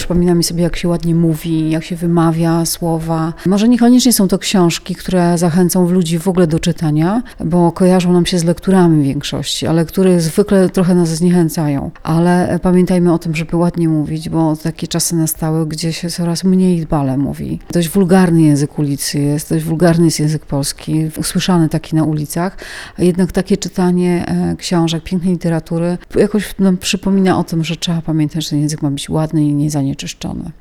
przypominamy sobie, jak się ładnie mówi, jak się wymawia słowa. Może niekoniecznie są to książki, które zachęcą ludzi w ogóle do czytania, bo kojarzą nam się z lekturami w większości, ale lektury zwykle trochę nas zniechęcają. Ale pamiętajmy o tym, żeby ładnie mówić, bo takie czasy nastały, gdzie się coraz mniej dbale mówi. Dość wulgarny język ulicy jest, dość wulgarny jest język polski, usłyszany taki na ulicach, a jednak takie czytanie książek, pięknej literatury jakoś nam przypomina o tym, że trzeba pamiętać, że ten język ma być ładny i niezanieczyszczony.